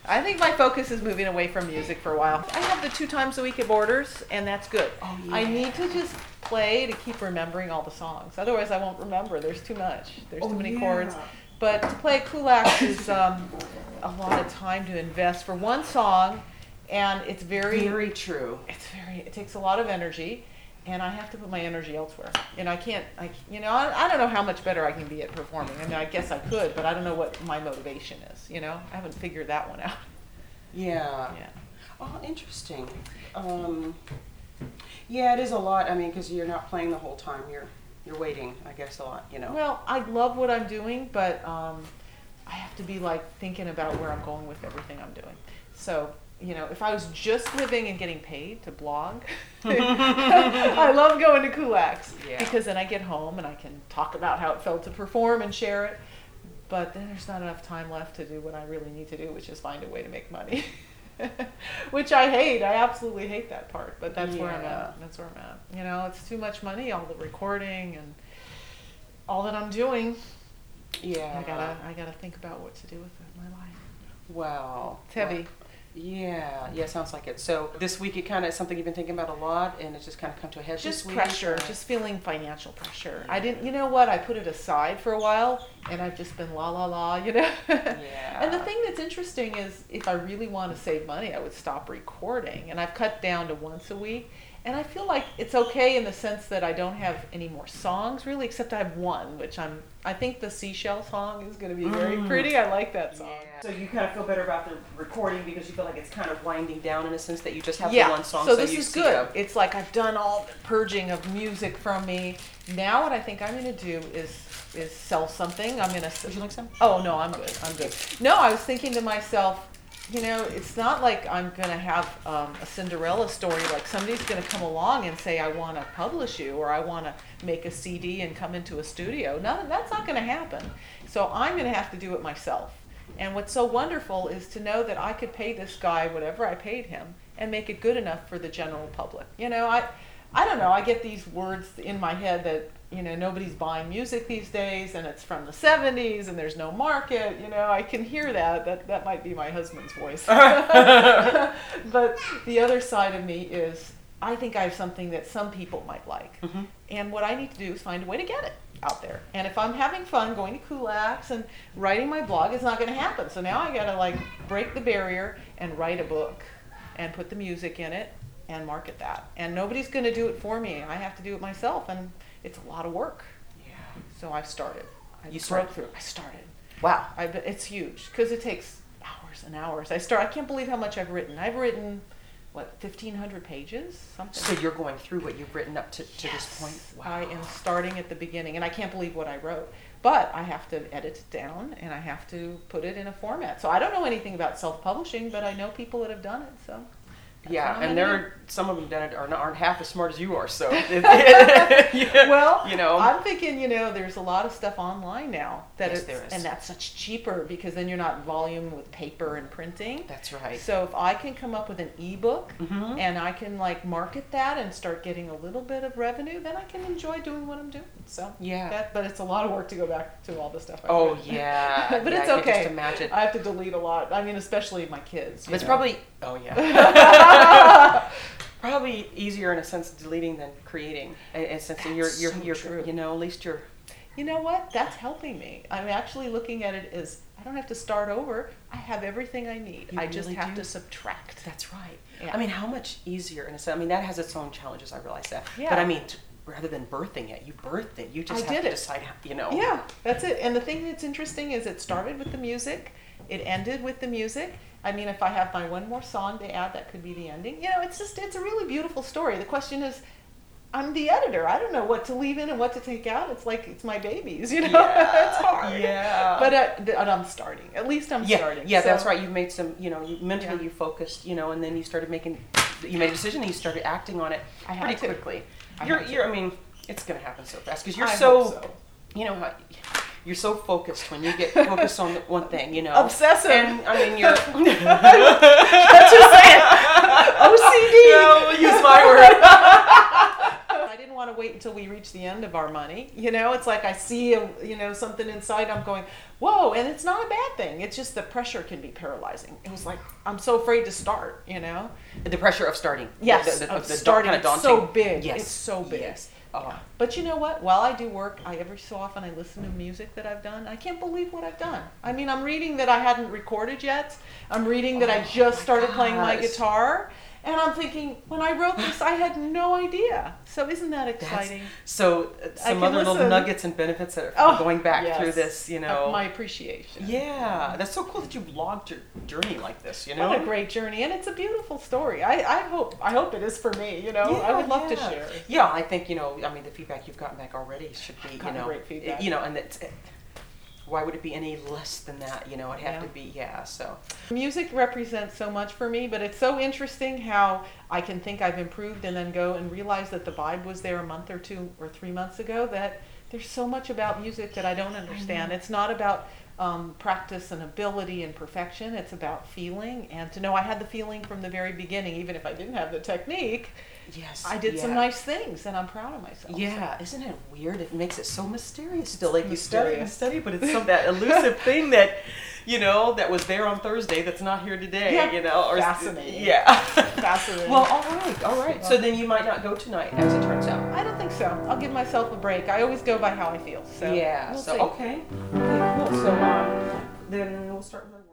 I think my focus is moving away from music for a while. I have the 2 times a week at Borders, and that's good. Oh, yeah. I need to just play to keep remembering all the songs. Otherwise, I won't remember. There's too much. There's too many chords. But to play Kulaks is a lot of time to invest for one song, and it's very true. It takes a lot of energy, and I have to put my energy elsewhere. And I don't know how much better I can be at performing. I mean, I guess I could, but I don't know what my motivation is. I haven't figured that one out. Yeah. Oh, interesting. Yeah, it is a lot. I mean, because you're not playing the whole time. You're waiting, I guess, a lot. Well, I love what I'm doing, but I have to be thinking about where I'm going with everything I'm doing. So, if I was just living and getting paid to blog, I love going to Kulaks because then I get home and I can talk about how it felt to perform and share it. But then there's not enough time left to do what I really need to do, which is find a way to make money, which I hate. I absolutely hate that part. But that's where I'm at. That's where I'm at. It's too much money, all the recording and all that I'm doing. Yeah. I gotta think about what to do with my life. Wow. It's heavy. Yeah, sounds like it. So this week it kind of is something you've been thinking about a lot, and it's just kind of come to a head just this week? Pressure, just feeling financial pressure. I didn't, I put it aside for a while, and I've just been la, Yeah. And the thing that's interesting is if I really want to save money, I would stop recording, and I've cut down to once a week. And I feel like it's okay in the sense that I don't have any more songs really, except I have one, which I think the Seashell song is going to be very pretty. I like that song. Yeah. So you kind of feel better about the recording because you feel like it's kind of winding down in a sense that you just have the one song. So this is good. It's like I've done all the purging of music from me. Now what I think I'm going to do is sell something. I'm going to. Would you like some? Oh no, I'm good. No, I was thinking to myself, it's not like I'm going to have a Cinderella story, like somebody's going to come along and say, I want to publish you, or I want to make a CD and come into a studio. No, that's not going to happen. So I'm going to have to do it myself. And what's so wonderful is to know that I could pay this guy whatever I paid him and make it good enough for the general public. I don't know, I get these words in my head that, nobody's buying music these days and it's from the 70s and there's no market, I can hear that. That might be my husband's voice. But the other side of me is, I think I have something that some people might like. Mm-hmm. And what I need to do is find a way to get it out there. And if I'm having fun going to Kulaks and writing my blog, it's not going to happen. So now I got to break the barrier and write a book and put the music in it and market that. And nobody's going to do it for me. I have to do it myself, and it's a lot of work. Yeah. So I've started. I started. Wow. It's huge because it takes hours and hours. I can't believe how much I've written. I've written, 1,500 pages? Something. So you're going through what you've written up to this point? Wow. I am starting at the beginning, and I can't believe what I wrote. But I have to edit it down, and I have to put it in a format. So I don't know anything about self-publishing, but I know people that have done it, so... Yeah, and some of them done it aren't half as smart as you are. So, well, I'm thinking, there's a lot of stuff online now there is, and that's such cheaper because then you're not volume with paper and printing. That's right. So if I can come up with an ebook and I can market that and start getting a little bit of revenue, then I can enjoy doing what I'm doing. So but it's a lot of work to go back to all the stuff. Yeah, but it's okay. I can just imagine. I have to delete a lot. I mean, especially my kids. It's probably. Oh probably easier in a sense deleting than creating. In a sense, you're true. At least you're. You know what? That's helping me. I'm actually looking at it as I don't have to start over. I have everything I need. I just have to subtract. That's right. Yeah. I mean, how much easier in a sense? I mean, that has its own challenges. I realize that. Yeah. But I mean, rather than birthing it, you birthed it. You just have to decide how. Yeah, that's it. And the thing that's interesting is it started with the music. It ended with the music. I mean, if I have my one more song to add, that could be the ending. It's a really beautiful story. The question is, I'm the editor. I don't know what to leave in and what to take out. It's like it's my babies, Yeah. It's hard. Yeah. But I'm starting. At least I'm starting. Yeah, so, that's right. You've made some, mentally you focused, and then you started you made a decision and you started acting on it pretty quickly. I mean, it's going to happen so fast because you're you're so focused when you get focused on one thing, Obsessive. And I mean, you're. That's just saying. OCD. No, use my word. I didn't want to wait until we reach the end of our money. You know, it's like I see something inside. I'm going, whoa, and it's not a bad thing. It's just the pressure can be paralyzing. It was like I'm so afraid to start. You know, the pressure of starting. Yes, of the starting. Kind of it's so big. Yes. It's so big. Yes. Yeah. But you know what? While I do work, every so often I listen to music that I've done. I can't believe what I've done. I mean, I'm reading that I hadn't recorded yet. I'm reading that I just started playing my guitar. And I'm thinking, when I wrote this, I had no idea. So isn't that exciting? Some other little nuggets and benefits that are going back through this, you know. My appreciation. Yeah, that's so cool that you vlogged your journey like this, you know. What a great journey, and it's a beautiful story. I hope it is for me, you know. I would love to share. Yeah, I think, the feedback you've gotten back already should be, great feedback. And why would it be any less than that? It'd have to be, so. Music represents so much for me, but it's so interesting how I can think I've improved and then go and realize that the vibe was there a month or 2 or 3 months ago, that there's so much about music that I don't understand. It's not about practice and ability and perfection. It's about feeling, and to know I had the feeling from the very beginning, even if I didn't have the technique. Yes, I did some nice things, and I'm proud of myself. Yeah, so. Isn't it weird? It makes it so mysterious still. It's like mysterious. You study, but it's that elusive thing that, that was there on Thursday that's not here today. Yeah. Or fascinating. Yeah, fascinating. Well, all right. So then you might not go tonight, as it turns out. I don't think so. I'll give myself a break. I always go by how I feel. So yeah. we'll so see. okay, cool. So then we'll start with.